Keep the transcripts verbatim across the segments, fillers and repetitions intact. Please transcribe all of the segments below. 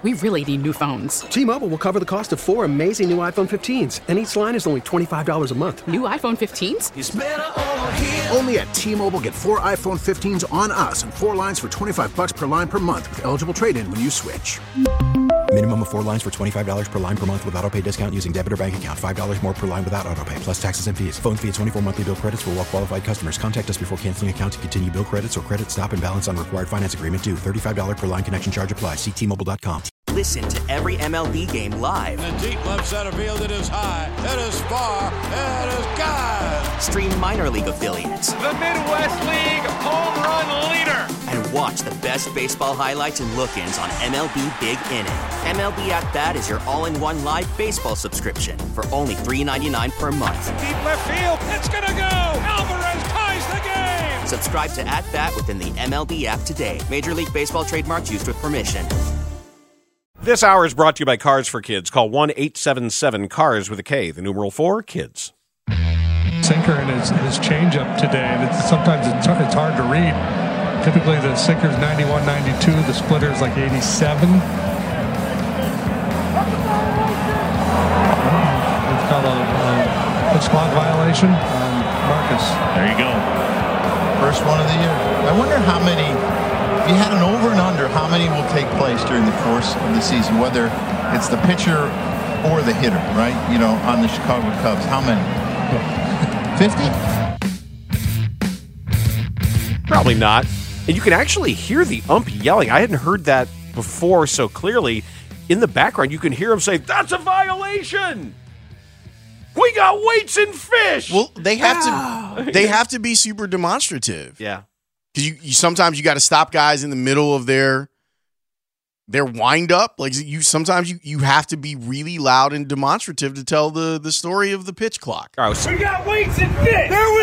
We really need new phones. T-Mobile will cover the cost of four amazing new iPhone fifteens, and each line is only twenty-five dollars a month. New iPhone fifteens? It's better over here. Only at T-Mobile, get four iPhone fifteens on us and four lines for twenty-five dollars per line per month with eligible trade-in when you switch. Minimum of four lines for twenty-five dollars per line per month with autopay discount using debit or bank account. five dollars more per line without autopay, plus taxes and fees. Phone fee at twenty-four monthly bill credits for well-qualified customers. Contact us before canceling account to continue bill credits or credit stop and balance on required finance agreement due. thirty-five dollars per line connection charge applies. See T Mobile dot com. Listen to every M L B game live. In the deep left center field, it is high, it is far, it is gone. Stream minor league affiliates. The Midwest League home run leader. And watch the best baseball highlights and look-ins on M L B Big Inning. M L B At Bat is your all-in-one live baseball subscription for only three dollars and ninety-nine cents per month. Deep left field, it's gonna go. Alvarez ties the game. Subscribe to At Bat within the M L B app today. Major League Baseball trademarks used with permission. This hour is brought to you by Cars for Kids. Call one eight seven seven CARS with a K, the numeral four, kids. Sinker and his, his changeup today, and it's, sometimes it's, it's hard to read. Typically the sinker's ninety-one, ninety-two, the splitter's like eighty-seven. It's called a, a pitch clock violation on Marcus. There you go. First one of the year. I wonder how many, if you had an over and under, how many will take place during the course of the season, whether it's the pitcher or the hitter, right? You know, on the Chicago Cubs. How many? fifty? Probably not. And you can actually hear the ump yelling. I hadn't heard that before so clearly. In the background, you can hear him say, "That's a violation! We got weights and fish!" Well, they have ah. to they have to be super demonstrative. Yeah. Because you, you sometimes you got to stop guys in the middle of their their wind up. Like you sometimes you, you have to be really loud and demonstrative to tell the, the story of the pitch clock. All right, so we got weights and fish! There we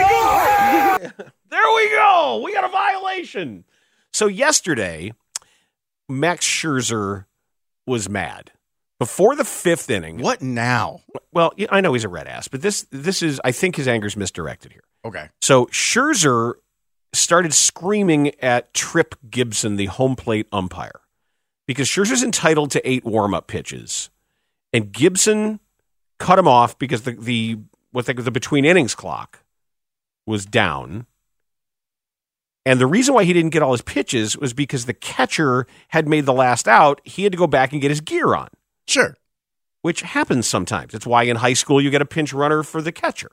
go! There we go! We got a violation! So yesterday, Max Scherzer was mad. Before the fifth inning. What now? Well, I know he's a red ass, but this this is, I think his anger's misdirected here. Okay. So Scherzer started screaming at Tripp Gibson, the home plate umpire, because Scherzer's entitled to eight warm-up pitches, and Gibson cut him off because the the what they, the between innings clock was down. And the reason why he didn't get all his pitches was because the catcher had made the last out. He had to go back and get his gear on. Sure. Which happens sometimes. It's why in high school you get a pinch runner for the catcher.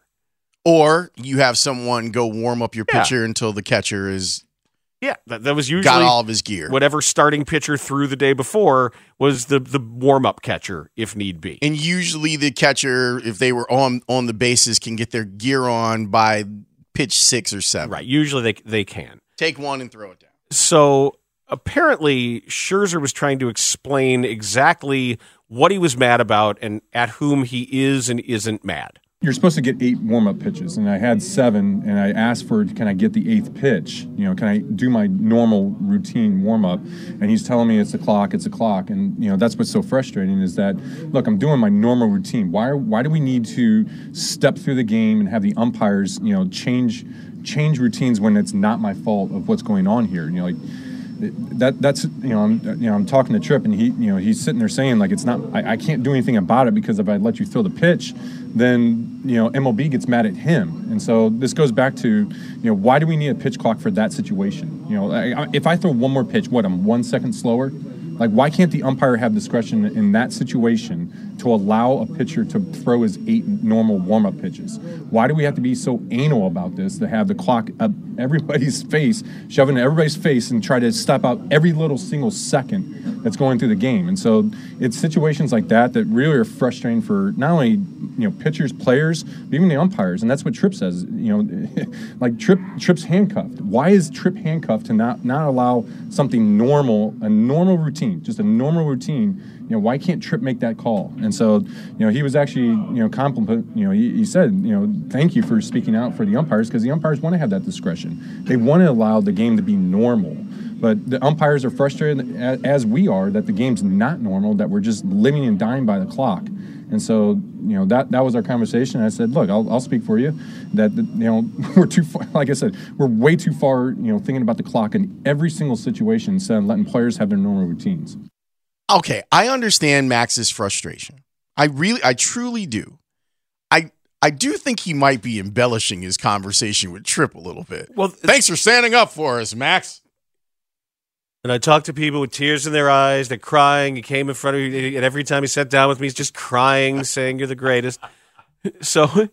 Or you have someone go warm up your pitcher yeah. until the catcher is yeah, that, that was usually got all of his gear. Whatever starting pitcher threw the day before was the, the warm-up catcher, if need be. And usually the catcher, if they were on, on the bases, can get their gear on by pitch six or seven. Right. Usually they they can. Take one and throw it down. So apparently Scherzer was trying to explain exactly what he was mad about and at whom he is and isn't mad. You're supposed to get eight warm-up pitches, and I had seven, and I asked for, can I get the eighth pitch? You know, can I do my normal routine warm-up? And he's telling me it's a clock, it's a clock. And, you know, that's what's so frustrating is that, look, I'm doing my normal routine. Why why do we need to step through the game and have the umpires, you know, change change routines when it's not my fault of what's going on here? You know, like, That that's you know I'm you know I'm talking to Tripp and he you know he's sitting there saying like it's not I, I can't do anything about it because if I let you throw the pitch, then you know M L B gets mad at him. And so this goes back to you know why do we need a pitch clock for that situation? You know I, if I throw one more pitch, what I'm one second slower. Like, why can't the umpire have discretion in that situation to allow a pitcher to throw his eight normal warm-up pitches? Why do we have to be so anal about this to have the clock up everybody's face, shove it in everybody's face and try to step out every little single second that's going through the game? And so it's situations like that that really are frustrating for not only you know pitchers, players, but even the umpires. And that's what Tripp says. You know, like Tripp Tripp's handcuffed. Why is Tripp handcuffed to not, not allow something normal, a normal routine? Just a normal routine, you know, why can't Tripp make that call? And so, you know, he was actually, you know, compliment, you know, he, he said, you know, thank you for speaking out for the umpires because the umpires want to have that discretion. They want to allow the game to be normal. But the umpires are frustrated, as we are, that the game's not normal, that we're just living and dying by the clock. And so, you know, that that was our conversation. I said, look, I'll, I'll speak for you that, you know, we're too far, like I said, we're way too far, you know, thinking about the clock in every single situation instead of letting players have their normal routines. Okay, I understand Max's frustration. I really, I truly do. I I do think he might be embellishing his conversation with Tripp a little bit. Well, thanks for standing up for us, Max. And I talked to people with tears in their eyes. They're crying. He came in front of me, and every time he sat down with me, he's just crying, saying, "You're the greatest." So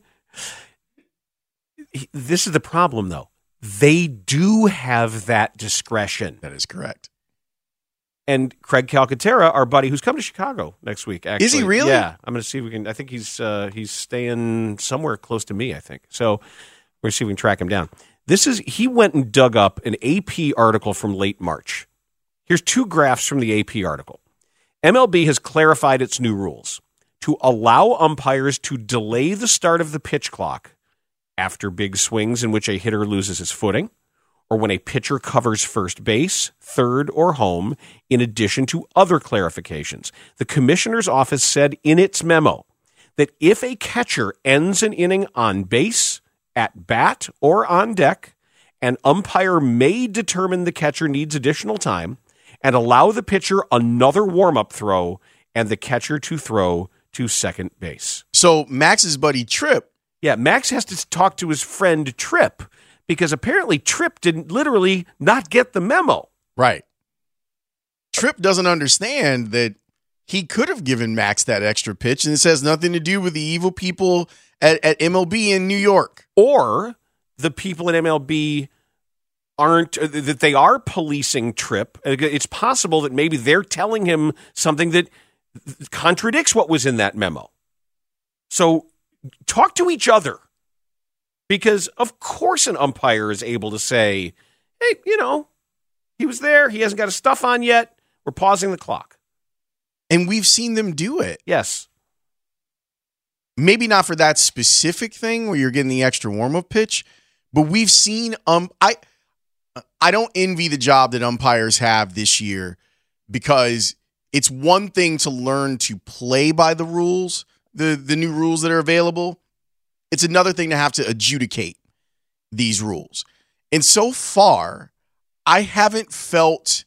this is the problem, though. They do have that discretion. That is correct. And Craig Calcaterra, our buddy, who's coming to Chicago next week. Actually, is he really? Yeah, I'm going to see if we can. I think he's uh, he's staying somewhere close to me. I think so. We're going to see if we can track him down. This is he went and dug up an A P article from late March. Here's two graphs from the A P article. M L B has clarified its new rules to allow umpires to delay the start of the pitch clock after big swings in which a hitter loses his footing, or when a pitcher covers first base, third, or home, in addition to other clarifications. The commissioner's office said in its memo that if a catcher ends an inning on base, at bat, or on deck, an umpire may determine the catcher needs additional time and allow the pitcher another warm-up throw and the catcher to throw to second base. So Max's buddy Tripp. Yeah, Max has to talk to his friend Tripp because apparently Tripp didn't literally not get the memo. Right. Tripp doesn't understand that he could have given Max that extra pitch, and this has nothing to do with the evil people at, at M L B in New York. Or the people at M L B aren't, that they are policing Tripp. It's possible that maybe they're telling him something that contradicts what was in that memo. So talk to each other, because of course an umpire is able to say, hey, you know, he was there. He hasn't got his stuff on yet. We're pausing the clock. And we've seen them do it. Yes. Maybe not for that specific thing where you're getting the extra warm-up pitch, but we've seen um I I don't envy the job that umpires have this year, because it's one thing to learn to play by the rules, the, the new rules that are available. It's another thing to have to adjudicate these rules. And so far, I haven't felt,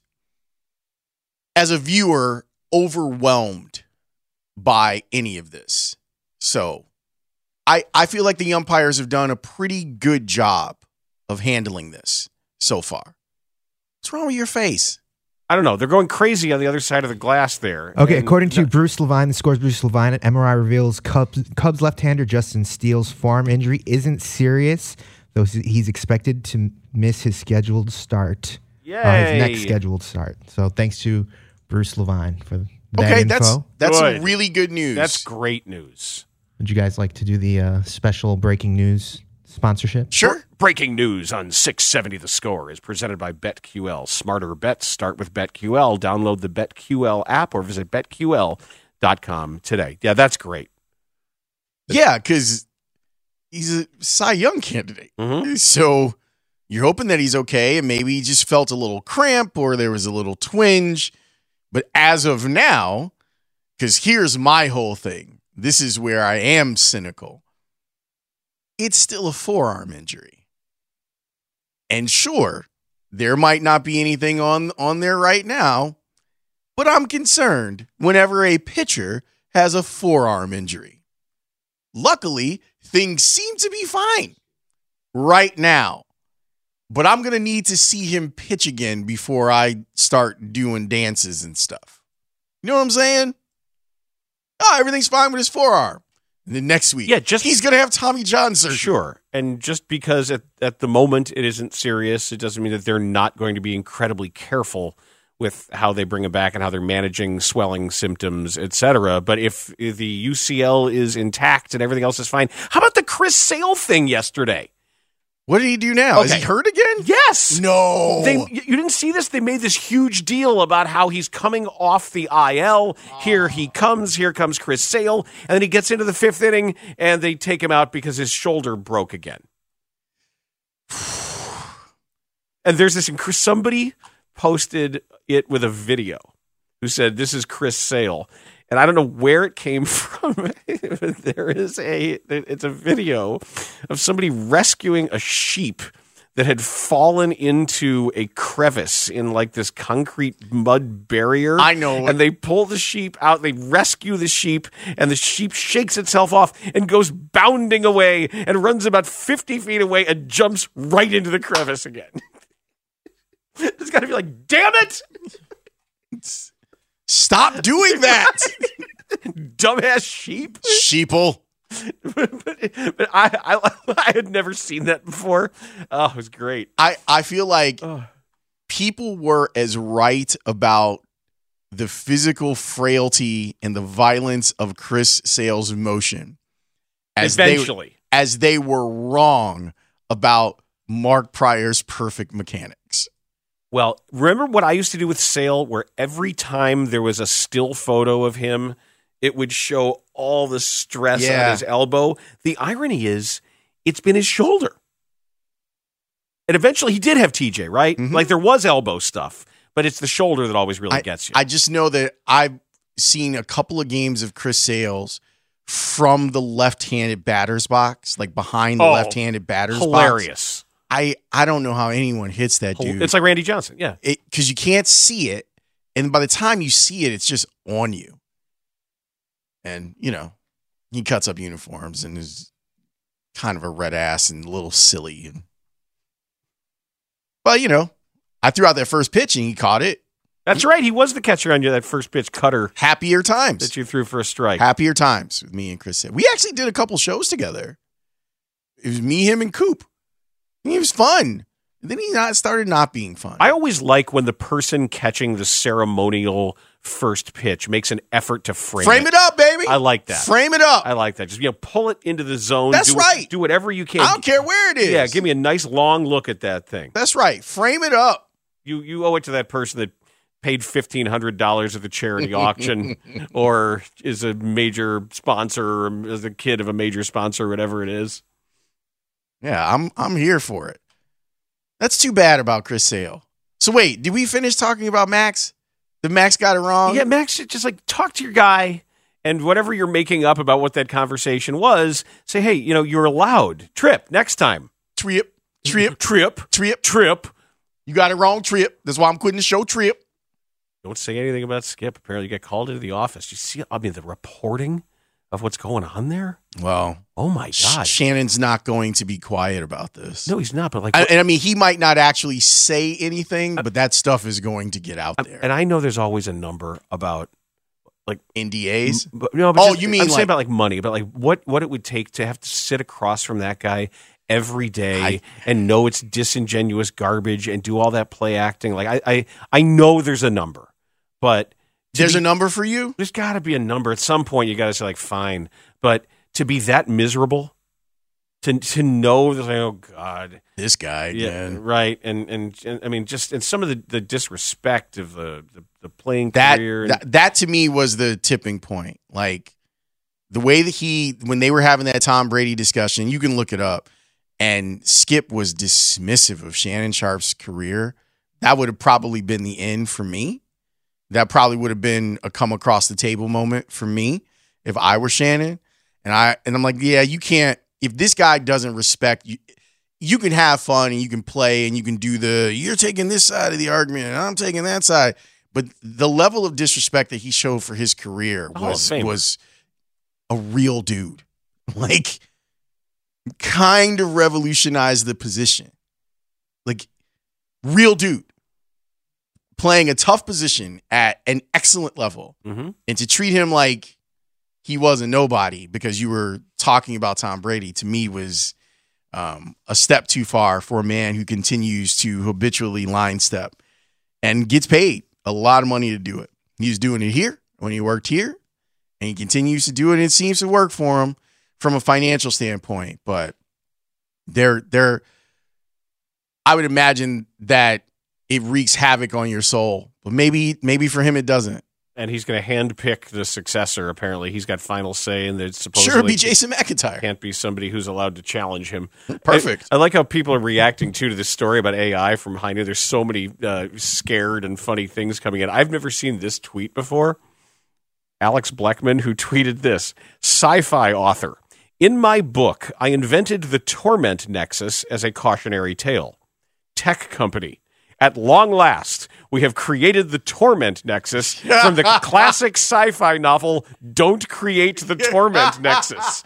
as a viewer, overwhelmed by any of this. So I I feel like the umpires have done a pretty good job of handling this so far. What's wrong with your face? I don't know. They're going crazy on the other side of the glass there. Okay, and according to no, Bruce Levine, the scores Bruce Levine at M R I reveals Cubs, Cubs left-hander Justin Steele's forearm injury isn't serious, though he's expected to miss his scheduled start. Yay. Uh, his next scheduled start. So thanks to Bruce Levine for that okay, info. that's that's Good. some really good news. That's great news. Would you guys like to do the uh, special breaking news sponsorship? Sure. Breaking news on six seventy The Score is presented by BetQL. Smarter bets start with BetQL. Download the BetQL app or visit bet Q L dot com today. Yeah, that's great. Yeah, because he's a Cy Young candidate. Mm-hmm. So you're hoping that he's okay, and maybe he just felt a little cramp or there was a little twinge. But as of now, because here's my whole thing. This is where I am cynical. It's still a forearm injury. And sure, there might not be anything on, on there right now, but I'm concerned whenever a pitcher has a forearm injury. Luckily, things seem to be fine right now. But I'm going to need to see him pitch again before I start doing dances and stuff. You know what I'm saying? Oh, everything's fine with his forearm. And then next week, yeah, just, he's going to have Tommy John surgery. Sure. And just because at, at the moment it isn't serious, it doesn't mean that they're not going to be incredibly careful with how they bring him back and how they're managing swelling symptoms, et cetera. But if, if the U C L is intact and everything else is fine, how about the Chris Sale thing yesterday? What did he do now? Okay. Is he hurt again? Yes. No. They, you didn't see this? They made this huge deal about how he's coming off the I L. Here he comes. Here comes Chris Sale. And then he gets into the fifth inning, and they take him out because his shoulder broke again. And there's this, somebody posted it with a video who said, this is Chris Sale. And I don't know where it came from. There is a, it's a video of somebody rescuing a sheep that had fallen into a crevice in like this concrete mud barrier. I know. And they pull the sheep out, they rescue the sheep, and the sheep shakes itself off and goes bounding away and runs about fifty feet away and jumps right into the crevice again. It's got to be like, damn it! Stop doing that! Dumbass sheep. Sheeple. but but I, I I had never seen that before. Oh, it was great. I, I feel like oh. people were as right about the physical frailty and the violence of Chris Sale's motion as Eventually. they, as they were wrong about Mark Pryor's perfect mechanics. Well, remember what I used to do with Sale, where every time there was a still photo of him, it would show all the stress Yeah. on his elbow. The irony is, it's been his shoulder. And eventually he did have T J, right? Mhm. Like there was elbow stuff, but it's the shoulder that always really I, gets you. I just know that I've seen a couple of games of Chris Sales from the left-handed batter's box, like behind the Oh, left-handed batter's box. hilarious. I, I don't know how anyone hits that dude. It's like Randy Johnson, yeah. Because you can't see it, and by the time you see it, it's just on you. And, you know, he cuts up uniforms and is kind of a red ass and a little silly. And, but, you know, I threw out that first pitch and he caught it. That's right. He was the catcher on you, that first pitch cutter. Happier times. That you threw for a strike. Happier times with me and Chris. We actually did a couple shows together. It was me, him, and Coop. And it was fun. And then he not started not being fun. I always like when the person catching the ceremonial first pitch makes an effort to frame, Frame it. it up, baby. I like that. Frame it up. I like that. Just, you know, pull it into the zone. That's do, right. Do whatever you can. I don't care where it is. Yeah, give me a nice long look at that thing. That's right. Frame it up. You you owe it to that person that paid fifteen hundred dollars at the charity auction or is a major sponsor or is a kid of a major sponsor, whatever it is. Yeah, I'm I'm here for it. That's too bad about Chris Sale. So wait, did we finish talking about Max? Did Max got it wrong? Yeah, Max, just like talk to your guy and whatever you're making up about what that conversation was, say, hey, you know, you're allowed. Trip next time. Trip, trip, trip, trip, trip. You got it wrong, Trip. That's why I'm quitting the show, Trip. Don't say anything about Skip. Apparently you get called into the office. You see, I mean, the reporting of what's going on there? Well, oh my God. Shannon's not going to be quiet about this. No, he's not. But like, I, and I mean, he might not actually say anything, but that stuff is going to get out there. And I know there's always a number about like N D As. But, no, but oh, just, you mean I'm like, saying about like money, but like what what it would take to have to sit across from that guy every day I, and know it's disingenuous garbage and do all that play acting. Like I I, I know there's a number, but there's be, a number for you. There's got to be a number at some point. You got to say like fine, but to be that miserable, to to know that like, oh God, this guy, yeah, man. right, and, and and I mean just and some of the, the disrespect of the, the the playing that, career. That that to me was the tipping point. Like the way that he when they were having that Tom Brady discussion, you can look it up. And Skip was dismissive of Shannon Sharp's career. That would have probably been the end for me. That probably would have been a come across the table moment for me if I were Shannon. And I and I'm like, yeah, you can't. If this guy doesn't respect you, you can have fun and you can play and you can do the you're taking this side of the argument and I'm taking that side. But the level of disrespect that he showed for his career was oh, was a real dude. Like. Kind of revolutionized the position. Like, real dude playing a tough position at an excellent level. Mm-hmm. And to treat him like he wasn't nobody because you were talking about Tom Brady, to me was um, a step too far for a man who continues to habitually line step and gets paid a lot of money to do it. He was doing it here when he worked here, and he continues to do it, and it seems to work for him from a financial standpoint, but they're they're I would imagine that it wreaks havoc on your soul. But maybe maybe for him it doesn't. And he's going to handpick the successor. Apparently, he's got final say, and there's supposedly sure it'd be Jason McIntyre. Can't be somebody who's allowed to challenge him. Perfect. I, I like how people are reacting too to this story about A I from Heine. There's so many uh, scared and funny things coming in. I've never seen this tweet before. Alex Bleckman, who tweeted this: sci-fi author. In my book, I invented the torment nexus as a cautionary tale. tech company. At long last, we have created the Torment Nexus from the classic sci-fi novel Don't Create the Torment Nexus.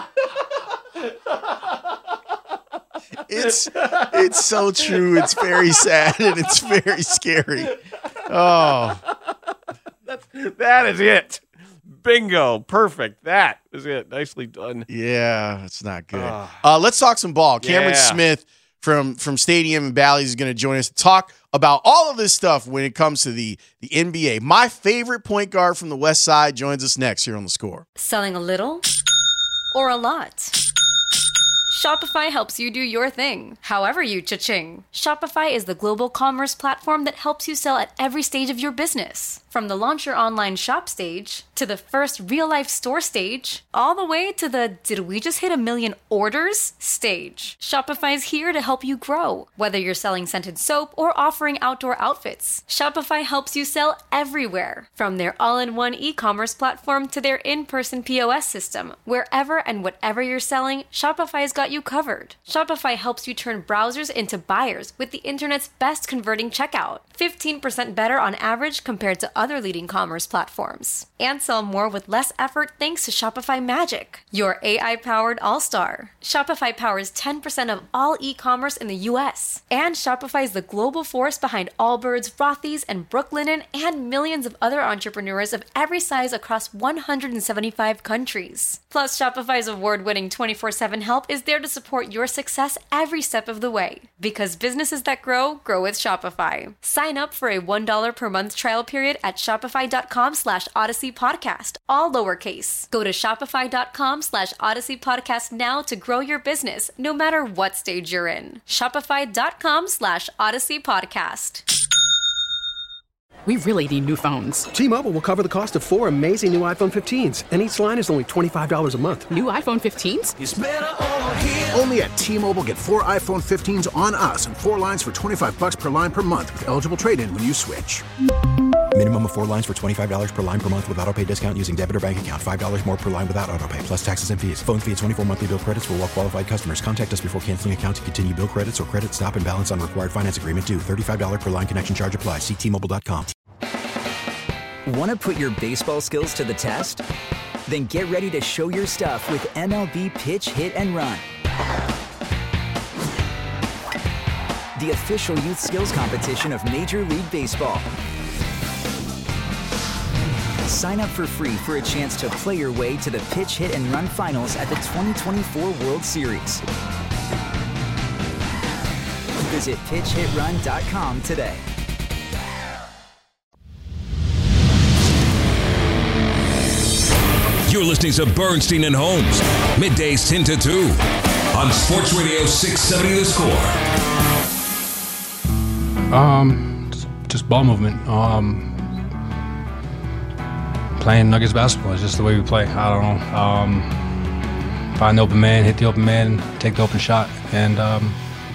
It's it's so true. It's very sad and it's very scary. Oh, That's, that is it. Bingo. Perfect. That is it. Nicely done. Yeah, it's not good. Uh, uh, let's talk some ball. Cameron yeah. Smith from from Stadium and Bally's is going to join us to talk about all of this stuff when it comes to the, the N B A. My favorite point guard from the West Side joins us next here on The Score. Selling a little or a lot? Shopify helps you do your thing, however you cha-ching. Shopify is the global commerce platform that helps you sell at every stage of your business. From the launch your online shop stage, to the first real-life store stage, all the way to the did we just hit a million orders stage. Shopify is here to help you grow. Whether you're selling scented soap or offering outdoor outfits, Shopify helps you sell everywhere. From their all-in-one e-commerce platform to their in-person P O S system, wherever and whatever you're selling, Shopify's got you covered. Shopify helps you turn browsers into buyers with the internet's best converting checkout. fifteen percent better on average compared to other leading commerce platforms. And sell more with less effort thanks to Shopify Magic, your A I-powered all-star. Shopify powers ten percent of all e-commerce in the U S. And Shopify is the global force behind Allbirds, Rothy's, and Brooklinen, and millions of other entrepreneurs of every size across one hundred seventy-five countries. Plus, Shopify's award-winning twenty-four seven help is there to support your success every step of the way. Because businesses that grow, grow with Shopify. Sign up for a one dollar per month trial period at shopify.com slash Odyssey Podcast, all lowercase. Go to shopify.com slash Odyssey Podcast now to grow your business, no matter what stage you're in. Shopify.com slash Odyssey Podcast. We really need new phones. T-Mobile will cover the cost of four amazing new iPhone fifteens, and each line is only twenty-five dollars a month. New iPhone fifteens? It's better over here. Only at T-Mobile, get four iPhone fifteens on us and four lines for twenty-five bucks per line per month with eligible trade-in when you switch. Minimum of four lines for twenty-five dollars per line per month with autopay discount using debit or bank account. five dollars more per line without autopay, plus taxes and fees. Phone fee at twenty-four monthly bill credits for well-qualified customers. Contact us before canceling account to continue bill credits or credit stop and balance on required finance agreement due. thirty-five dollars per line connection charge applies. See T Mobile dot com. Want to put your baseball skills to the test? Then get ready to show your stuff with M L B Pitch, Hit, and Run. The official youth skills competition of Major League Baseball. Sign up for free for a chance to play your way to the Pitch, Hit, and Run finals at the twenty twenty-four World Series. Visit pitch hit run dot com today. You're listening to Bernstein and Holmes, middays ten to two on Sports Radio six seventy The Score. Um, just, just ball movement. Um, playing Nuggets basketball is just the way we play. I don't know. Um, find the open man, hit the open man, take the open shot, and um,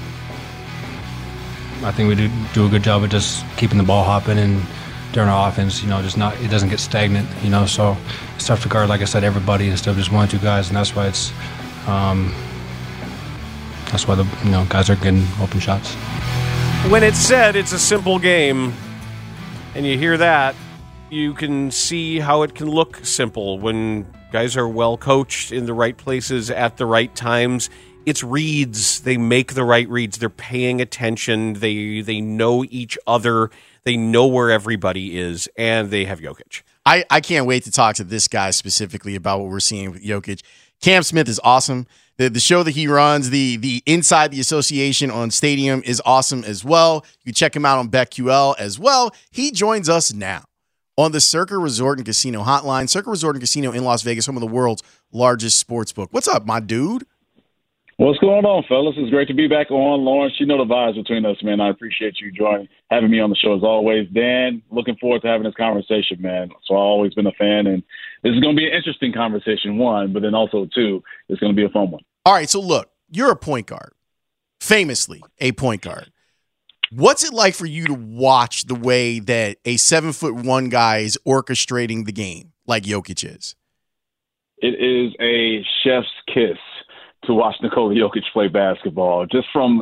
I think we do do a good job of just keeping the ball hopping and during our offense, you know, just not it doesn't get stagnant, you know. So it's tough to guard, like I said, everybody instead of just one or two guys, and that's why it's um, that's why the you know guys are getting open shots. When it's said it's a simple game, and you hear that, you can see how it can look simple when guys are well coached in the right places at the right times. It's reads. They make the right reads. They're paying attention. They they know each other. They know where everybody is, and they have Jokic. I, I can't wait to talk to this guy specifically about what we're seeing with Jokic. Cam Smith is awesome. The the show that he runs, the the Inside the Association on Stadium is awesome as well. You can check him out on BetQL as well. He joins us now on the Circa Resort and Casino Hotline. Circa Resort and Casino in Las Vegas, home of the world's largest sports book. What's up, my dude? What's going on, fellas? It's great to be back on. Lawrence, you know the vibes between us, man. I appreciate you joining, having me on the show as always. Dan, looking forward to having this conversation, man. So I've always been a fan, and this is going to be an interesting conversation, one, but then also, two, it's going to be a fun one. All right, so look, you're a point guard, famously a point guard. What's it like for you to watch the way that a seven-foot-one guy is orchestrating the game like Jokic is? It is a chef's kiss to watch Nikola Jokic play basketball. Just from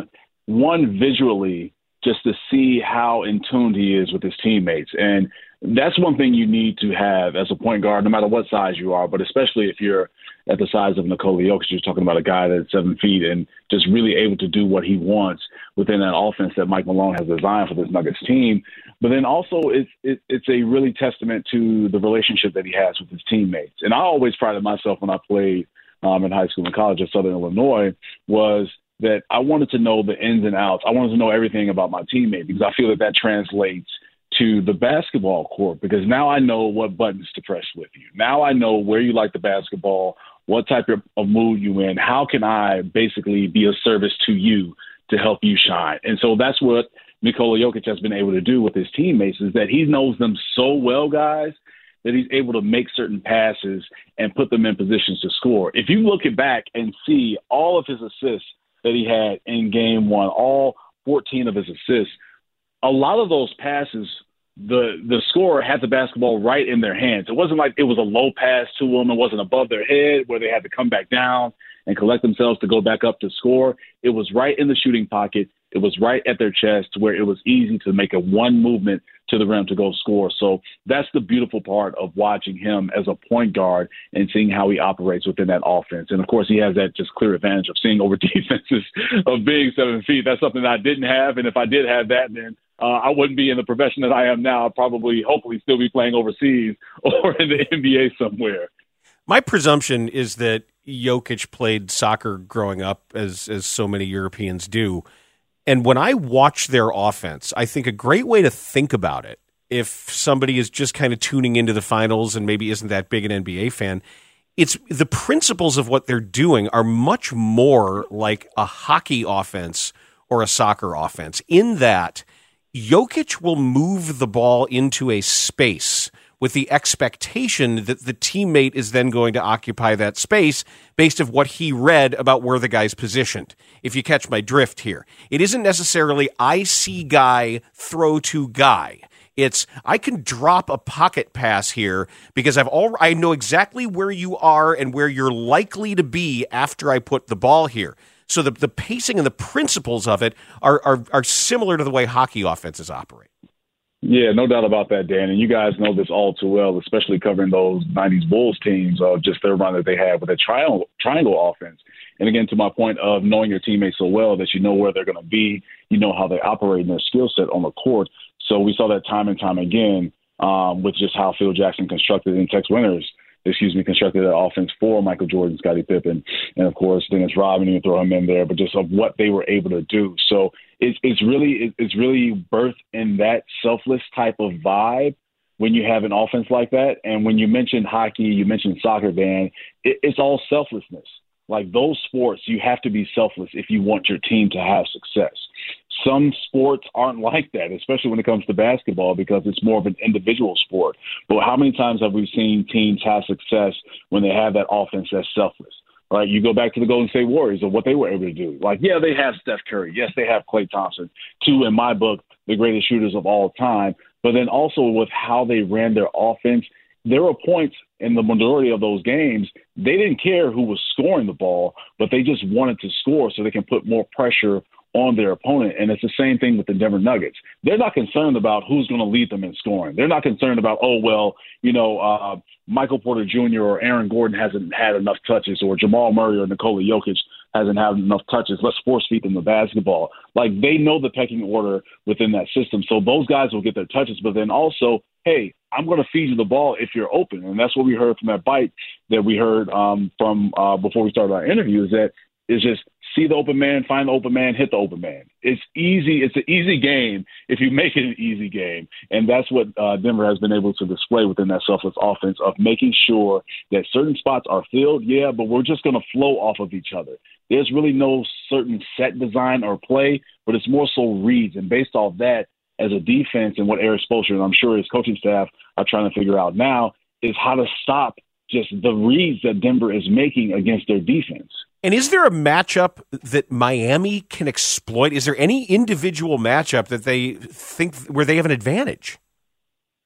one, visually, just to see how in tune he is with his teammates. And that's one thing you need to have as a point guard, no matter what size you are, but especially if you're at the size of Nikola Jokic. You're talking about a guy that's seven feet and just really able to do what he wants within that offense that Mike Malone has designed for this Nuggets team. But then also it's it, it's a really testament to the relationship that he has with his teammates. And I always prided myself when I played um, in high school and college at Southern Illinois was that I wanted to know the ins and outs. I wanted to know everything about my teammate because I feel that that translates to the basketball court, because now I know what buttons to press with you. Now I know where you like the basketball, what type of, of mood you in. How can I basically be of service to you to help you shine? And so that's what Nikola Jokic has been able to do with his teammates, is that he knows them so well, guys, that he's able to make certain passes and put them in positions to score. If you look it back and see all of his assists that he had in game one, all fourteen of his assists, a lot of those passes, the the scorer had the basketball right in their hands. It wasn't like it was a low pass to them. It wasn't above their head where they had to come back down and collect themselves to go back up to score. It was right in the shooting pocket. It was right at their chest where it was easy to make a one movement to the rim to go score. So that's the beautiful part of watching him as a point guard and seeing how he operates within that offense. And, of course, he has that just clear advantage of seeing over defenses, of being seven feet. That's something that I didn't have. And if I did have that, then uh, I wouldn't be in the profession that I am now. I'd probably, hopefully, still be playing overseas or in the N B A somewhere. My presumption is that Jokic played soccer growing up, as as so many Europeans do. And when I watch their offense, I think a great way to think about it, if somebody is just kind of tuning into the finals and maybe isn't that big an N B A fan, it's the principles of what they're doing are much more like a hockey offense or a soccer offense, in that Jokic will move the ball into a space with the expectation that the teammate is then going to occupy that space based on what he read about where the guy's positioned. If you catch my drift here, it isn't necessarily I see guy, throw to guy. It's I can drop a pocket pass here because I've all I know exactly where you are and where you're likely to be after I put the ball here. So the the pacing and the principles of it are are, are similar to the way hockey offenses operate. Yeah, no doubt about that, Dan. And you guys know this all too well, especially covering those nineties Bulls teams, uh, just their run that they had with a triangle, triangle offense. And again, to my point of knowing your teammates so well that you know where they're going to be, you know how they operate in their skill set on the court. So we saw that time and time again um, with just how Phil Jackson constructed and Tex Winters, excuse me, constructed that offense for Michael Jordan, Scottie Pippen, and of course Dennis Rodman, you throw him in there, but just of what they were able to do. So it's it's really it's really birthed in that selfless type of vibe when you have an offense like that. And when you mentioned hockey, you mentioned soccer, Dan, it, it's all selflessness. Like those sports, you have to be selfless if you want your team to have success. Some sports aren't like that, especially when it comes to basketball, because it's more of an individual sport. But how many times have we seen teams have success when they have that offense that's selfless? Right? You go back to the Golden State Warriors and what they were able to do. Like, yeah, they have Steph Curry. Yes, they have Klay Thompson, two, in my book, the greatest shooters of all time. But then also with how they ran their offense, there were points in the majority of those games, they didn't care who was scoring the ball, but they just wanted to score so they can put more pressure on their opponent. And it's the same thing with the Denver Nuggets. They're not concerned about who's going to lead them in scoring. They're not concerned about, oh, well, you know, uh, Michael Porter Junior or Aaron Gordon hasn't had enough touches, or Jamal Murray or Nikola Jokic hasn't had enough touches. Let's force feed them the basketball. Like, they know the pecking order within that system. So those guys will get their touches, but then also, hey, I'm going to feed you the ball if you're open. And that's what we heard from that bite that we heard um, from uh, before we started our interview, is that it's just see the open man, find the open man, hit the open man. It's easy. It's an easy game if you make it an easy game. And that's what uh, Denver has been able to display within that selfless offense of making sure that certain spots are filled, yeah, but we're just going to flow off of each other. There's really no certain set design or play, but it's more so reads. And based off that, as a defense, and what Eric Spoelstra and I'm sure his coaching staff are trying to figure out now is how to stop just the reads that Denver is making against their defense. And is there a matchup that Miami can exploit? Is there any individual matchup that they think where they have an advantage?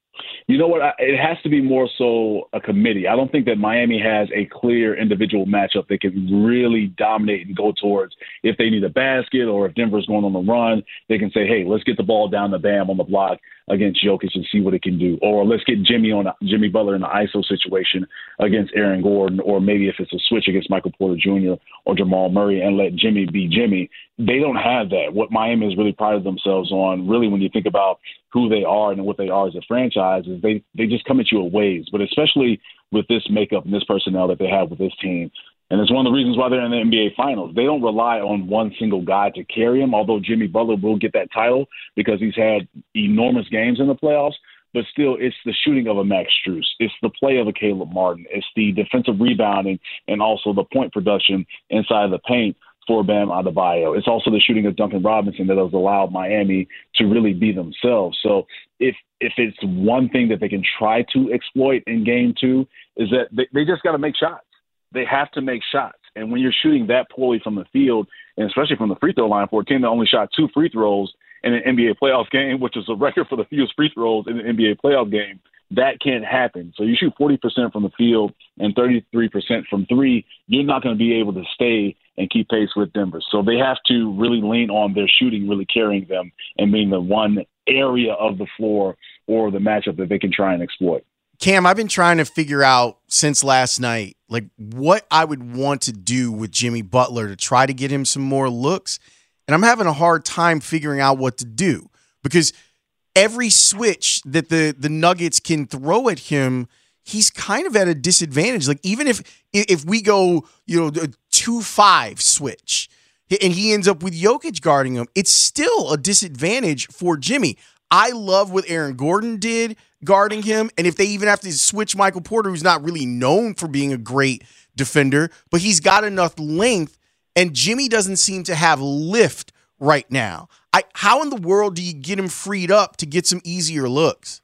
You know what? I, it has to be more so a committee. I don't think that Miami has a clear individual matchup they can really dominate and go towards. If they need a basket or if Denver's going on the run, they can say, hey, let's get the ball down the Bam on the block against Jokic and see what it can do. Or let's get Jimmy on a, Jimmy Butler in an I S O situation against Aaron Gordon, or maybe if it's a switch against Michael Porter Junior or Jamal Murray, and let Jimmy be Jimmy. They don't have that. What Miami has really prided themselves on, really, when you think about who they are and what they are as a franchise, is they, they just come at you in waves. But especially with this makeup and this personnel that they have with this team, and it's one of the reasons why they're in the N B A Finals. They don't rely on one single guy to carry them, although Jimmy Butler will get that title because he's had enormous games in the playoffs. But still, it's the shooting of a Max Strus. It's the play of a Caleb Martin. It's the defensive rebounding and also the point production inside the paint for Bam Adebayo. It's also the shooting of Duncan Robinson that has allowed Miami to really be themselves. So if if it's one thing that they can try to exploit in game two, is that they, they just got to make shots. They have to make shots. And when you're shooting that poorly from the field, and especially from the free throw line for a team that only shot two free throws in an N B A playoff game, which is a record for the fewest free throws in an N B A playoff game, that can't happen. So you shoot forty percent from the field and thirty-three percent from three, you're not going to be able to stay and keep pace with Denver. So they have to really lean on their shooting really carrying them and being the one area of the floor or the matchup that they can try and exploit. Cam, I've been trying to figure out since last night, like what I would want to do with Jimmy Butler to try to get him some more looks. And I'm having a hard time figuring out what to do because every switch that the, the Nuggets can throw at him, he's kind of at a disadvantage. Like even if, if we go, you know, a two five switch and he ends up with Jokic guarding him, it's still a disadvantage for Jimmy. I love what Aaron Gordon did guarding him. And if they even have to switch Michael Porter, who's not really known for being a great defender, but he's got enough length, and Jimmy doesn't seem to have lift right now. I, how in the world do you get him freed up to get some easier looks?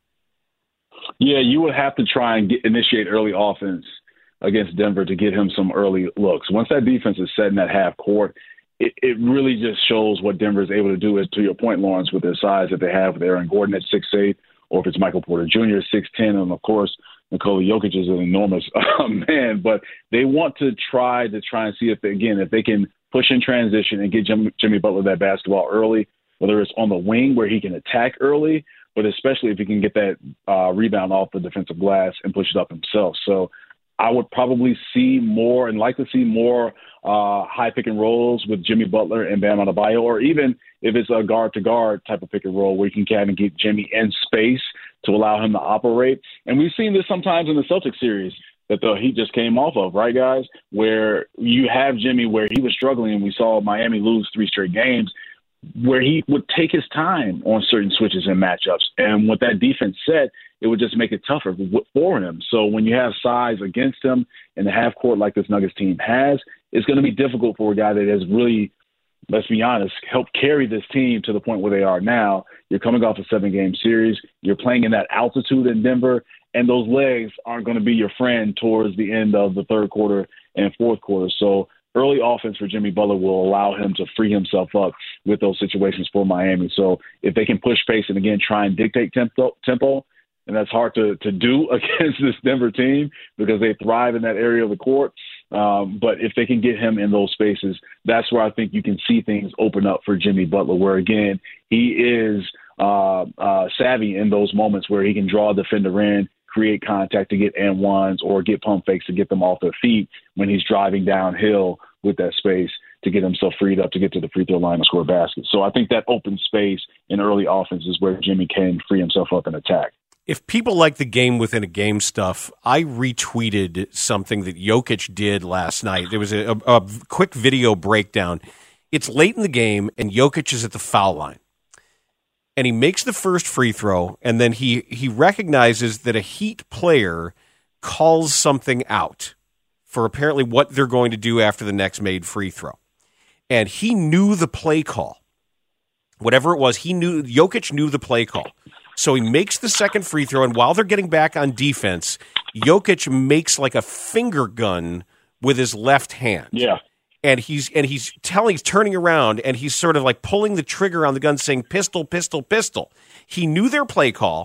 Yeah, you would have to try and get, initiate early offense against Denver to get him some early looks. Once that defense is set in that half court, It, it really just shows what Denver is able to do, is to your point, Lawrence, with their size that they have with Aaron Gordon at six eight, or if it's Michael Porter Junior at six ten, and, of course, Nikola Jokic is an enormous uh, man. But they want to try to try and see if, they, again, if they can push in transition and get Jimmy, Jimmy Butler that basketball early, whether it's on the wing where he can attack early, but especially if he can get that uh, rebound off the defensive glass and push it up himself. So I would probably see more and like to see more uh, high pick and rolls with Jimmy Butler and Bam Adebayo, or even if it's a guard to guard type of pick and roll where you can kind of get Jimmy in space to allow him to operate. And we've seen this sometimes in the Celtics series that the Heat just came off of, right, guys, where you have Jimmy where he was struggling, and we saw Miami lose three straight games, where he would take his time on certain switches and matchups. And with that defense set, it would just make it tougher for him. So when you have size against him in the half court like this Nuggets team has, it's going to be difficult for a guy that has really, let's be honest, helped carry this team to the point where they are now. You're coming off a seven-game series. You're playing in that altitude in Denver, and those legs aren't going to be your friend towards the end of the third quarter and fourth quarter. So early offense for Jimmy Butler will allow him to free himself up with those situations for Miami. So if they can push pace and, again, try and dictate tempo, tempo and that's hard to, to do against this Denver team because they thrive in that area of the court. Um, but if they can get him in those spaces, that's where I think you can see things open up for Jimmy Butler, where, again, he is uh, uh, savvy in those moments where he can draw a defender in, create contact to get and ones, or get pump fakes to get them off their feet when he's driving downhill with that space to get himself freed up to get to the free throw line and score a basket. So I think that open space in early offense is where Jimmy can free himself up and attack. If people like the game within a game stuff, I retweeted something that Jokic did last night. There was a, a, a quick video breakdown. It's late in the game, and Jokic is at the foul line. And he makes the first free throw, and then he, he recognizes that a Heat player calls something out for apparently what they're going to do after the next made free throw. And he knew the play call. Whatever it was, he knew Jokic knew the play call. So he makes the second free throw, and while they're getting back on defense, Jokic makes like a finger gun with his left hand. Yeah. And he's and he's telling, he's turning around, and he's sort of like pulling the trigger on the gun, saying pistol, pistol, pistol. He knew their play call,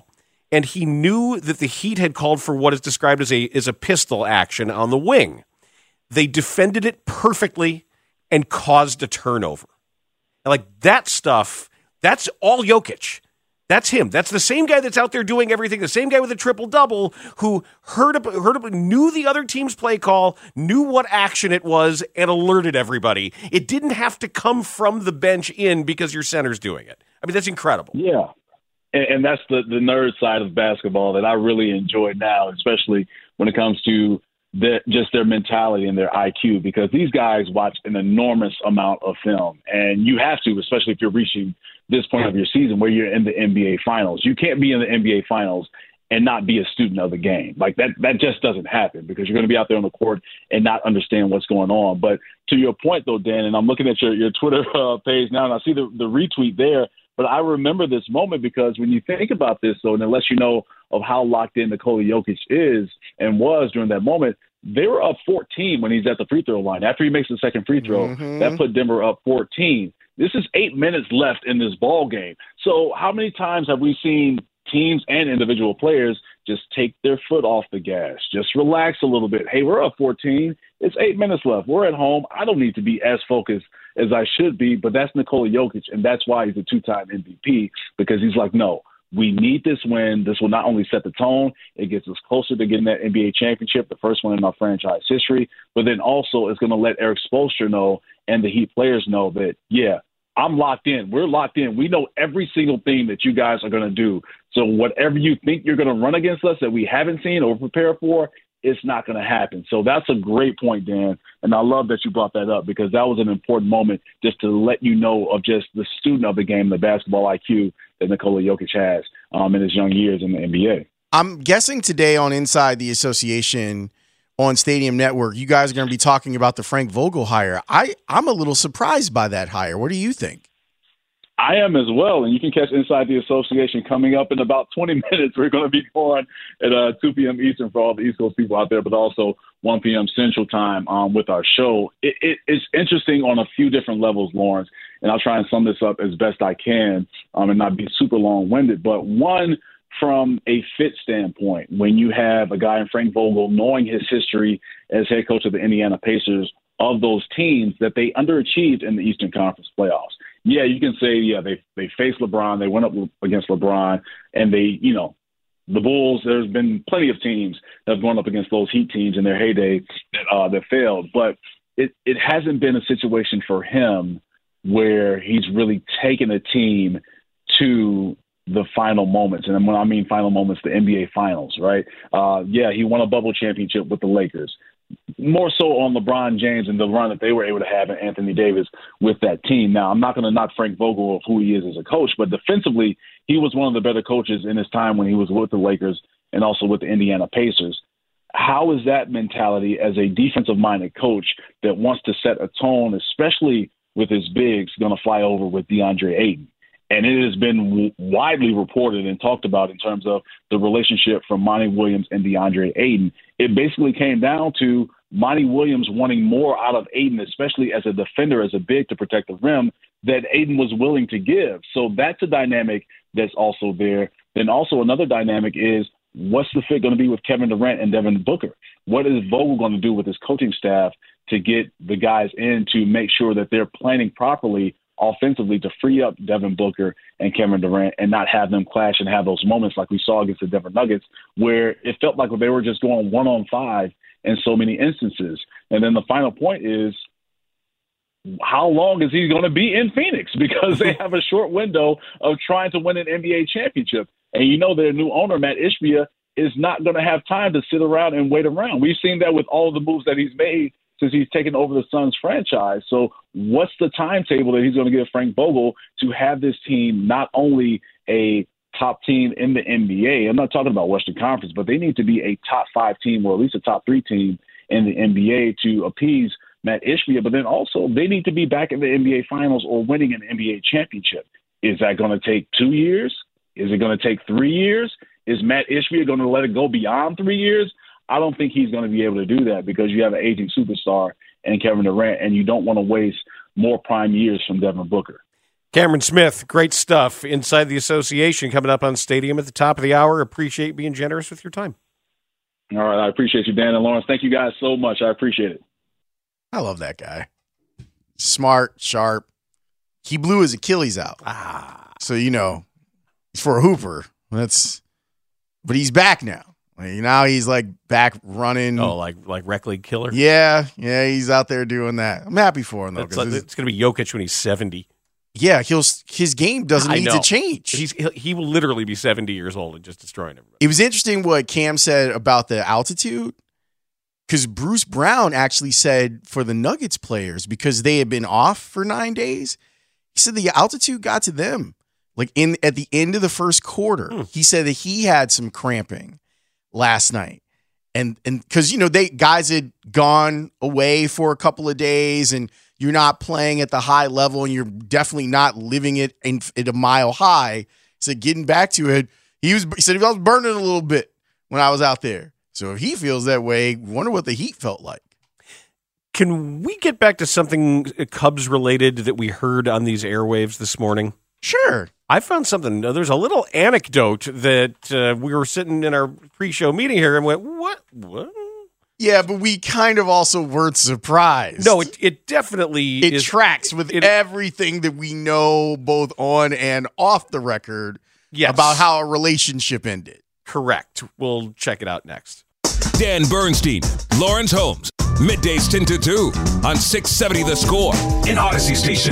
and he knew that the Heat had called for what is described as a, as a pistol action on the wing. They defended it perfectly and caused a turnover. And like that stuff, that's all Jokic. That's him. That's the same guy that's out there doing everything, the same guy with a triple-double who heard, heard knew the other team's play call, knew what action it was, and alerted everybody. It didn't have to come from the bench in because your center's doing it. I mean, that's incredible. Yeah. And, and that's the, the nerd side of basketball that I really enjoy now, especially when it comes to the, just their mentality and their I Q, because these guys watch an enormous amount of film. And you have to, especially if you're reaching this point of your season where you're in the N B A Finals. You can't be in the N B A Finals and not be a student of the game. Like that, that just doesn't happen because you're going to be out there on the court and not understand what's going on. But to your point, though, Dan, and I'm looking at your, your Twitter uh, page now, and I see the, the retweet there, but I remember this moment because when you think about this, though, and unless you know of how locked in Nikola Jokic is and was during that moment, they were up fourteen when he's at the free throw line. After he makes the second free throw, mm-hmm. that put Denver up fourteen. This is eight minutes left in this ball game. So how many times have we seen teams and individual players just take their foot off the gas, just relax a little bit? Hey, we're up fourteen. It's eight minutes left. We're at home. I don't need to be as focused as I should be, but that's Nikola Jokic, and that's why he's a two-time M V P, because he's like, no, we need this win. This will not only set the tone, it gets us closer to getting that N B A championship, the first one in our franchise history, but then also it's going to let Eric Spoelstra know and the Heat players know that, yeah, I'm locked in. We're locked in. We know every single thing that you guys are going to do. So whatever you think you're going to run against us that we haven't seen or prepare for, it's not going to happen. So that's a great point, Dan. And I love that you brought that up because that was an important moment just to let you know of just the student of the game, the basketball I Q that Nikola Jokic has um, in his young years in the N B A. I'm guessing today on Inside the Association on Stadium Network, you guys are going to be talking about the Frank Vogel hire. I, I'm a little surprised by that hire. What do you think? I am as well, and you can catch Inside the Association coming up in about twenty minutes. We're going to be on at uh, two p.m. Eastern for all the East Coast people out there, but also one p.m. Central Time um, with our show. It, it, it's interesting on a few different levels, Lawrence, and I'll try and sum this up as best I can um, and not be super long-winded. But one, from a fit standpoint, when you have a guy in Frank Vogel knowing his history as head coach of the Indiana Pacers, of those teams that they underachieved in the Eastern Conference playoffs. Yeah, you can say, yeah, they they faced LeBron, they went up against LeBron, and they, you know, the Bulls, there's been plenty of teams that have gone up against those Heat teams in their heyday that, uh, that failed. But it, it hasn't been a situation for him where he's really taken a team to the final moments. And when I mean final moments, the N B A Finals, right? Uh, yeah, he won a bubble championship with the Lakers. More so on LeBron James and the run that they were able to have and Anthony Davis with that team. Now, I'm not going to knock Frank Vogel of who he is as a coach, but defensively, he was one of the better coaches in his time when he was with the Lakers and also with the Indiana Pacers. How is that mentality as a defensive-minded coach that wants to set a tone, especially with his bigs, going to fly over with DeAndre Ayton? And it has been w- widely reported and talked about in terms of the relationship from Monty Williams and DeAndre Ayton. It basically came down to Monty Williams wanting more out of Ayton, especially as a defender, as a big to protect the rim, that Ayton was willing to give. So that's a dynamic that's also there. Then also another dynamic is, what's the fit going to be with Kevin Durant and Devin Booker? What is Vogel going to do with his coaching staff to get the guys in to make sure that they're planning properly offensively to free up Devin Booker and Kevin Durant and not have them clash and have those moments like we saw against the Denver Nuggets where it felt like they were just going one on five in so many instances. And then the final point is, how long is he going to be in Phoenix? Because they have a short window of trying to win an N B A championship. And you know their new owner, Matt Ishbia, is not going to have time to sit around and wait around. We've seen that with all the moves that he's made since he's taken over the Suns franchise. So what's the timetable that he's going to give Frank Vogel to have this team not only a top team in the N B A, I'm not talking about Western Conference, but they need to be a top five team or at least a top three team in the N B A to appease Matt Ishbia. But then also they need to be back in the N B A Finals or winning an N B A championship. Is that going to take two years? Is it going to take three years? Is Matt Ishbia going to let it go beyond three years? I don't think he's going to be able to do that because you have an aging superstar and Kevin Durant, and you don't want to waste more prime years from Devin Booker. Cameron Smith, great stuff inside the association coming up on Stadium at the top of the hour. Appreciate being generous with your time. All right. I appreciate you, Dan and Lawrence. Thank you guys so much. I appreciate it. I love that guy. Smart, sharp. He blew his Achilles out. Ah. So, you know, for a hooper, that's, but he's back now. Like, now he's like back running. Oh, like like rec league killer? Yeah. Yeah. He's out there doing that. I'm happy for him, though. It's, like, it's going to be Jokic when he's seventy. Yeah, he'll his game doesn't I need know. to change. He's he will literally be seventy years old and just destroying everybody. It was interesting what Cam said about the altitude, because Bruce Brown actually said for the Nuggets players, because they had been off for nine days, he said the altitude got to them. Like in at the end of the first quarter, hmm. he said that he had some cramping last night. And and because, you know, they guys had gone away for a couple of days and you're not playing at the high level and you're definitely not living it in, at a mile high. So getting back to it, he was he said he was burning a little bit when I was out there. So if he feels that way, wonder what the heat felt like. Can we get back to something Cubs related that we heard on these airwaves this morning? Sure. I found something. There's a little anecdote that uh, we were sitting in our pre-show meeting here and went, what? What? Yeah, but we kind of also weren't surprised. No, it it definitely it is, tracks with it, everything that we know both on and off the record yes. about how a relationship ended. Correct. We'll check it out next. Dan Bernstein, Lawrence Holmes, middays ten to two on six seventy The Score in Odyssey Station.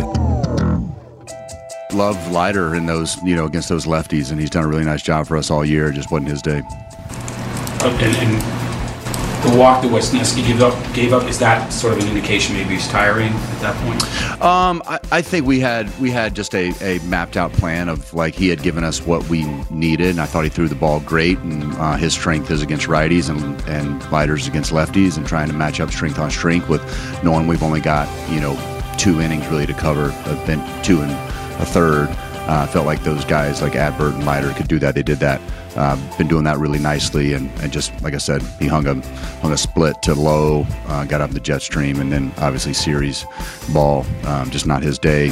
Love Leiter in those, you know, against those lefties, and he's done a really nice job for us all year. It just wasn't his day. Uh, and, and the walk that Wisniewski gave up, gave up, is that sort of an indication maybe he's tiring at that point? Um, I, I think we had we had just a, a mapped out plan of, like, he had given us what we needed, and I thought he threw the ball great, and uh, his strength is against righties and, and Leiter's against lefties, and trying to match up strength on strength with knowing we've only got, you know, two innings really to cover, uh, been two and a third. Uh, felt like those guys like Adbert and Leiter could do that. They did that. Uh, been doing that really nicely, and, and just like I said, he hung a hung a split to low, uh, got up the jet stream, and then obviously series ball, um, just not his day.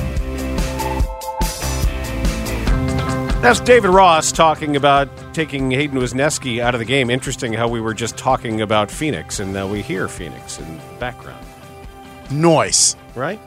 That's David Ross talking about taking Hayden Wisniewski out of the game. Interesting how we were just talking about Phoenix, and now we hear Phoenix in the background. Noise, right?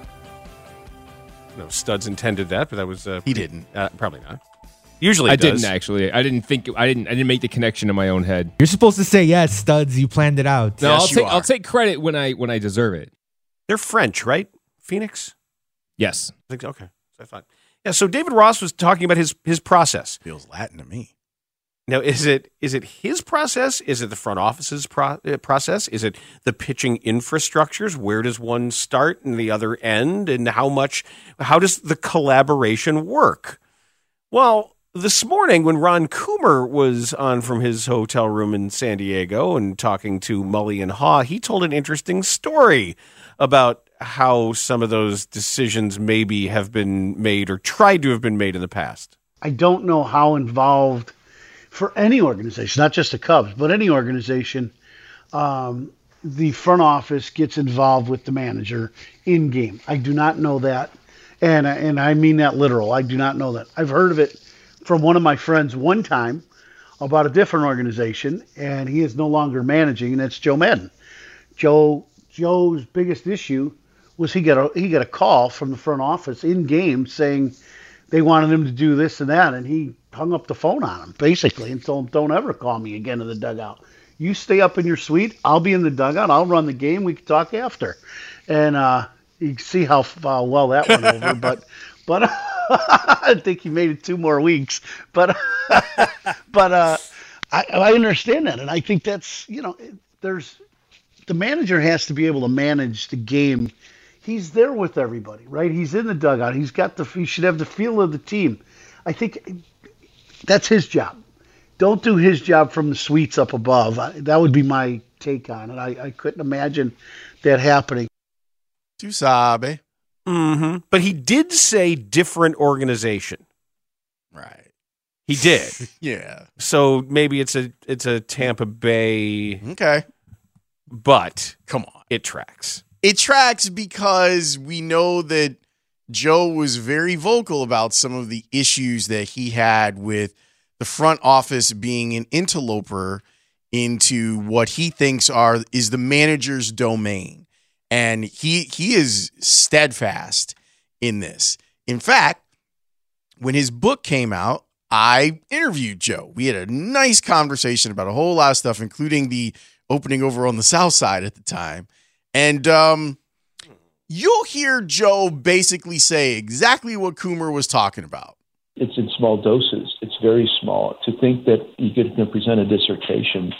No, Studs intended that, but that was uh, he didn't. Uh, probably not. Usually, I it does. didn't actually. I didn't think. I didn't. I didn't make the connection in my own head. You're supposed to say, "Yeah, Studs, you planned it out." No, Yes, I'll you take. are. I'll take credit when I when I deserve it. They're French, right? Phoenix. Yes. I think so. Okay, so I thought. Yeah. So David Ross was talking about his his process. Feels Latin to me. Now, is it is it his process? Is it the front office's pro- uh, process? Is it the pitching infrastructures? Where does one start and the other end? And how much? How does the collaboration work? Well, this morning when Ron Coomer was on from his hotel room in San Diego and talking to Mully and Haw, he told an interesting story about how some of those decisions maybe have been made or tried to have been made in the past. I don't know how involved, for any organization, not just the Cubs, but any organization, um, the front office gets involved with the manager in game. I do not know that, and and I mean that literal. I do not know that. I've heard of it from one of my friends one time about a different organization, and he is no longer managing, and it's Joe Madden. Joe Joe's biggest issue was he got a he got a call from the front office in game saying they wanted him to do this and that, and he hung up the phone on him, basically, and told him, don't ever call me again in the dugout. You stay up in your suite. I'll be in the dugout. I'll run the game. We can talk after. And uh, you can see how, how well that went over. But but I think he made it two more weeks. But but uh, I, I understand that, and I think that's, you know, there's the manager has to be able to manage the game. He's there with everybody, right? He's in the dugout. He's got the. He should have the feel of the team. I think that's his job. Don't do his job from the suites up above. That would be my take on it. I, I couldn't imagine that happening. Tu sabe. Mm-hmm. But he did say different organization. Right. He did. Yeah. So maybe it's a it's a Tampa Bay. Okay. But come on. It tracks. It tracks because we know that Joe was very vocal about some of the issues that he had with the front office being an interloper into what he thinks are is the manager's domain. And he he is steadfast in this. In fact, when his book came out, I interviewed Joe. We had a nice conversation about a whole lot of stuff, including the opening over on the South Side at the time. And um, you'll hear Joe basically say exactly what Coomer was talking about. It's in small doses. It's very small. To think that you could present a dissertation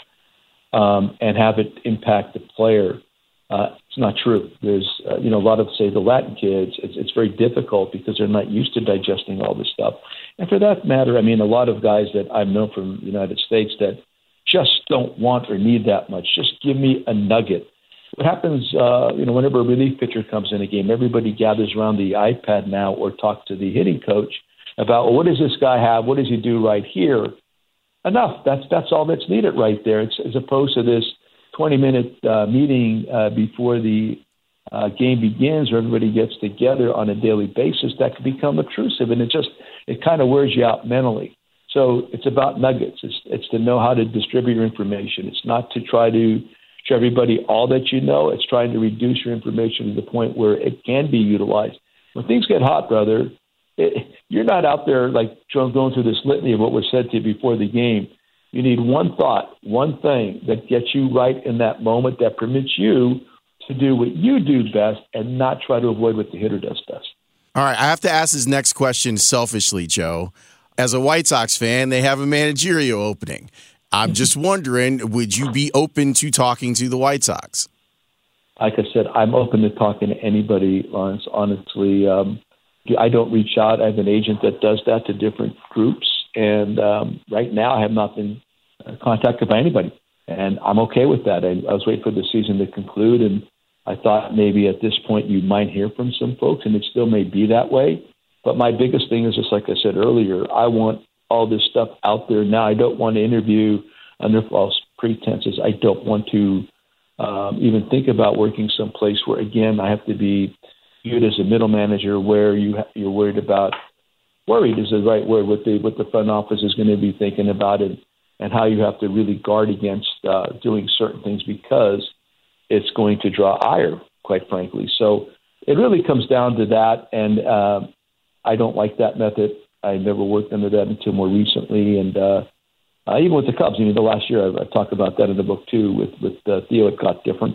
um, and have it impact the player, uh, it's not true. There's, uh, you know, a lot of, say, the Latin kids, it's, it's very difficult because they're not used to digesting all this stuff. And for that matter, I mean, a lot of guys that I've known from the United States that just don't want or need that much. Just give me a nugget. What happens, uh, you know, whenever a relief pitcher comes in a game, everybody gathers around the iPad now or talk to the hitting coach about, well, what does this guy have? What does he do right here? Enough. That's that's all that's needed right there. It's, as opposed to this twenty-minute uh, meeting uh, before the uh, game begins, where everybody gets together on a daily basis. That can become obtrusive, and it just it kind of wears you out mentally. So it's about nuggets. It's it's to know how to distribute your information. It's not to try to show everybody all that you know. It's trying to reduce your information to the point where it can be utilized. When things get hot, brother, it, you're not out there like going through this litany of what was said to you before the game. You need one thought, one thing that gets you right in that moment that permits you to do what you do best and not try to avoid what the hitter does best. All right, I have to ask this next question selfishly, Joe. As a White Sox fan, they have a managerial opening. I'm just wondering, would you be open to talking to the White Sox? Like I said, I'm open to talking to anybody, Lawrence. Honestly, um, I don't reach out. I have an agent that does that to different groups. And um, right now, I have not been contacted by anybody. And I'm okay with that. I, I was waiting for the season to conclude, and I thought maybe at this point you might hear from some folks, and it still may be that way. But my biggest thing is, just like I said earlier, I want all this stuff out there now. I don't want to interview under false pretenses. I don't want to um, even think about working someplace where, again, I have to be viewed as a middle manager where you ha- you're worried about, worried is the right word, what the, what the front office is going to be thinking about it and how you have to really guard against uh, doing certain things because it's going to draw ire, quite frankly. So it really comes down to that, and uh, I don't like that method. I never worked under that until more recently, and uh, uh, even with the Cubs, you know, the last year I, I talked about that in the book too. With with uh, Theo, it got different,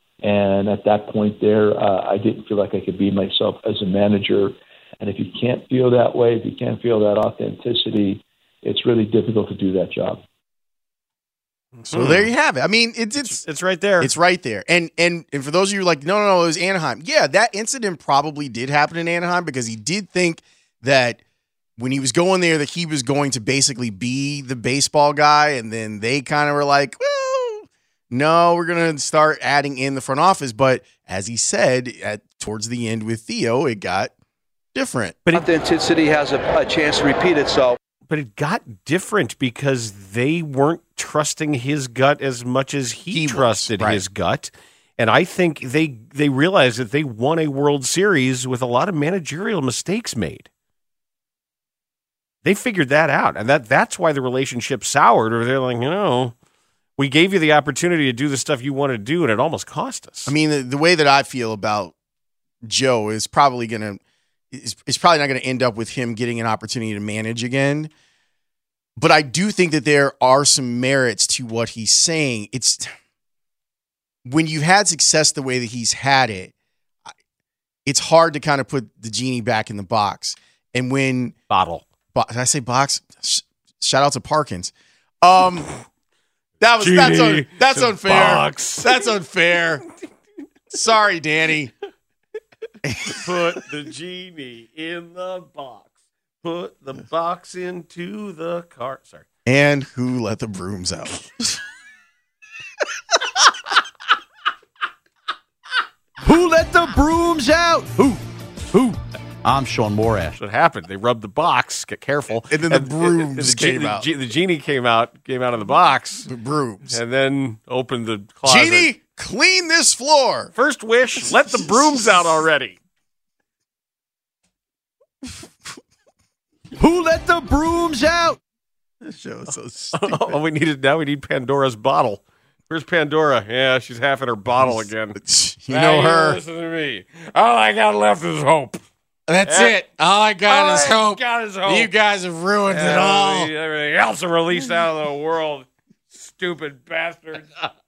and at that point there, uh, I didn't feel like I could be myself as a manager. And if you can't feel that way, if you can't feel that authenticity, it's really difficult to do that job. So mm. there you have it. I mean, it's it's it's right there. It's right there. And and and for those of you who are like, no, no, no, it was Anaheim. Yeah, that incident probably did happen in Anaheim because he did think that when he was going there that he was going to basically be the baseball guy, and then they kind of were like, well, no, we're going to start adding in the front office. But as he said, at towards the end with Theo, it got different. But authenticity has a, a chance to repeat itself. But it got different because they weren't trusting his gut as much as he, he trusted was, right. his gut. And I think they they realized that they won a World Series with a lot of managerial mistakes made. They figured that out, and that that's why the relationship soured, or they're like, you know, we gave you the opportunity to do the stuff you wanted to do, and it almost cost us. I mean, the, the way that I feel about Joe is probably going to is, is probably not going to end up with him getting an opportunity to manage again. But I do think that there are some merits to what he's saying. It's when you've had success the way that he's had it, it's hard to kind of put the genie back in the box. And when bottle. Did I say box? Shout out to Parkins. Um, that was Genie that's un, that's unfair. Box. That's unfair. Sorry, Danny. Put the genie in the box. Put the box into the cart. Sorry. And who let the brooms out? Who let the brooms out? Who? Who? I'm Sean Morash. That's what happened. They rubbed the box. Get careful. And then the brooms and the, came the, out. The, the genie came out, came out of the box. The brooms. And then opened the closet. Genie, clean this floor. First wish, let the brooms out already. Who let the brooms out? This show is so stupid. All we needed now, we need Pandora's bottle. Where's Pandora? Yeah, she's half in her bottle again. You know Now her. Listen to me. All I got left is hope. That's Yeah. it. All I got All is I hope. got is hope. You guys have ruined it Yeah, all. Everything else are released out of the world. Stupid bastards.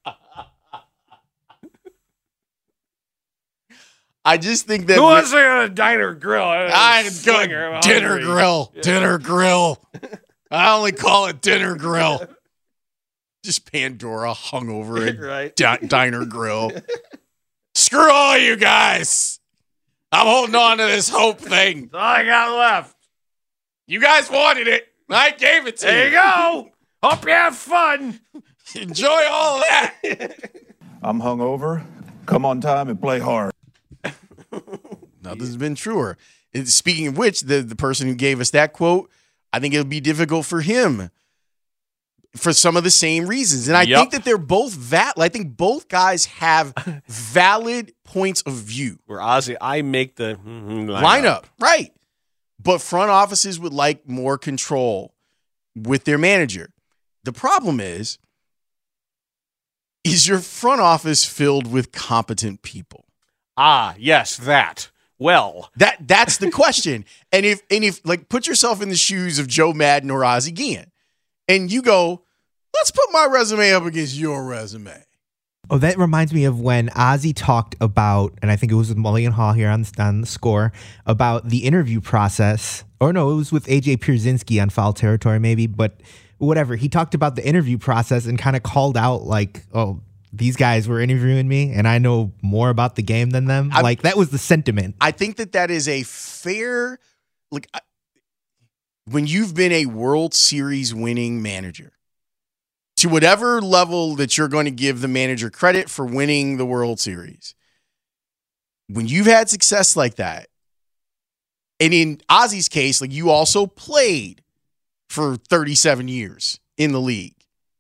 I just think that Who wants to go to Diner Grill? I go Slinger, I'm dinner hungry. grill. Yeah. Dinner grill. I only call it dinner grill. Just Pandora hungover at Right. di- diner grill. Screw all you guys. I'm holding on to this hope thing. That's all I got left. You guys wanted it. I gave it to There you. you go. Hope you have fun. Enjoy all of that. I'm hungover. Come on time and play hard. Nothing's been truer. And speaking of which, the, the person who gave us that quote, I think it'll be difficult for him for some of the same reasons. And I Yep. think that they're both valid. I think both guys have valid points of view. Where Ozzy, I make the mm-hmm, lineup. Lineup, right. But front offices would like more control with their manager. The problem is, is your front office filled with competent people? Ah, yes, that. Well, That that's the question. and if and if like put yourself in the shoes of Joe Madden or Ozzie Guillen, and you go, let's put my resume up against your resume. Oh, that reminds me of when Ozzy talked about, and I think it was with Mulligan Hall here on, on the score, about the interview process. Or no, it was with A J Pierzynski on Foul Territory maybe, but whatever. He talked about the interview process and kind of called out like, oh, these guys were interviewing me and I know more about the game than them. I- like that was the sentiment. I think that that is a fair, like, I- when you've been a World Series winning manager, to whatever level that you're going to give the manager credit for winning the World Series, when you've had success like that, and in Ozzy's case, like you also played for thirty-seven years in the league,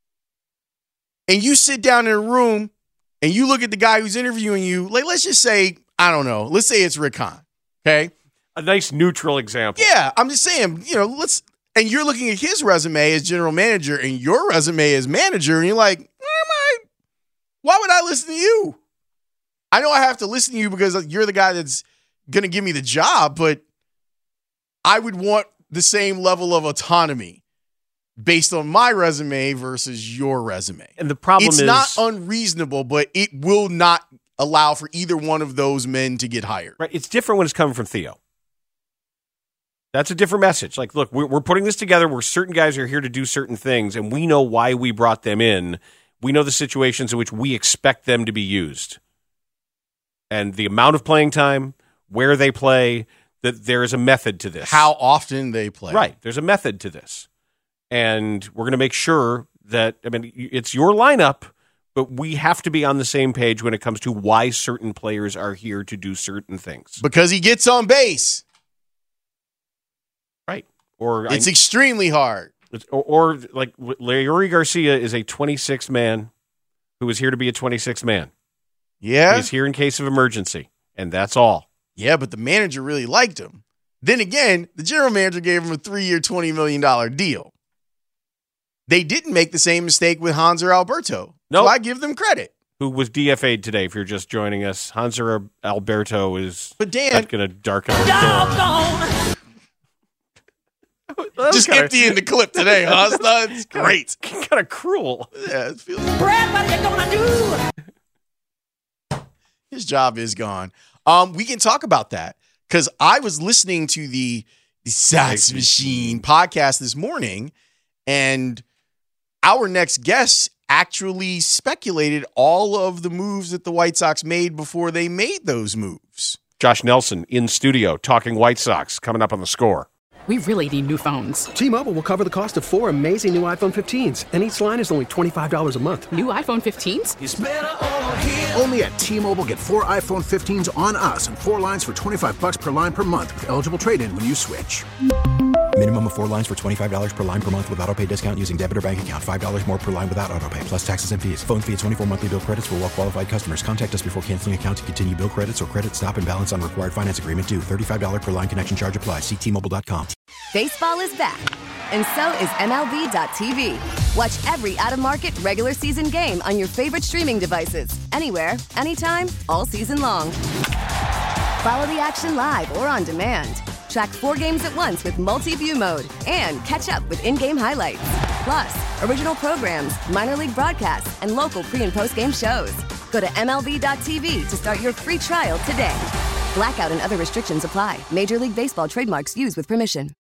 and you sit down in a room and you look at the guy who's interviewing you, like let's just say, I don't know, let's say it's Rick Hahn, okay? a nice neutral example. Yeah, I'm just saying, you know, let's, and you're looking at his resume as general manager and your resume as manager, and you're like, why am I, why would I listen to you? I know I have to listen to you because you're the guy that's going to give me the job, but I would want the same level of autonomy based on my resume versus your resume. And the problem it's is not unreasonable, but it will not allow for either one of those men to get hired. Right. It's different when it's coming from Theo. That's a different message. Like, look, we're, we're putting this together where certain guys are here to do certain things, and we know why we brought them in. We know the situations in which we expect them to be used. And the amount of playing time, where they play, that there is a method to this. How often they play. Right. There's a method to this. And we're going to make sure that, I mean, it's your lineup, but we have to be on the same page when it comes to why certain players are here to do certain things. Because he gets on base. Right. Or It's I, extremely hard. it's- or, or like Larry Garcia is a twenty-sixth man who is here to be a twenty-sixth man. Yeah. He's here in case of emergency, and that's all. Yeah, but the manager really liked him. Then again, the general manager gave him a three-year, twenty million dollars deal. They didn't make the same mistake with Hanser Alberto. No, So I give them credit. Who was D F A'd today, if you're just joining us. Hanser Alberto is But Dan, not going to darken our door. just kinda- emptying the clip today, huh? It's, it's great. Kind of cruel. Yeah, it feels Brad, what you gonna do? his job is gone. Um, we can talk about that because I was listening to the, the Sox Machine podcast this morning, and our next guest actually speculated all of the moves that the White Sox made before they made those moves. Josh Nelson in studio talking White Sox coming up on The Score. We really need new phones. T-Mobile will cover the cost of four amazing new iPhone fifteens, and each line is only twenty-five dollars a month. New iPhone fifteens? It's better over here. Only at T-Mobile, get four iPhone fifteens on us and four lines for twenty-five bucks per line per month with eligible trade-in when you switch. Minimum of four lines for twenty-five dollars per line per month with auto pay discount using debit or bank account. five dollars more per line without auto pay, plus taxes and fees. Phone fee at twenty-four monthly bill credits for well qualified customers. Contact us before canceling account to continue bill credits or credit stop and balance on required finance agreement due. thirty-five dollars per line connection charge applies. See T Mobile dot com. Baseball is back, and so is M L B dot T V. Watch every out-of-market regular season game on your favorite streaming devices. Anywhere, anytime, all season long. Follow the action live or on demand. Track four games at once with multi-view mode and catch up with in-game highlights. Plus, original programs, minor league broadcasts, and local pre- and post-game shows. Go to M L B dot T V to start your free trial today. Blackout and other restrictions apply. Major League Baseball trademarks used with permission.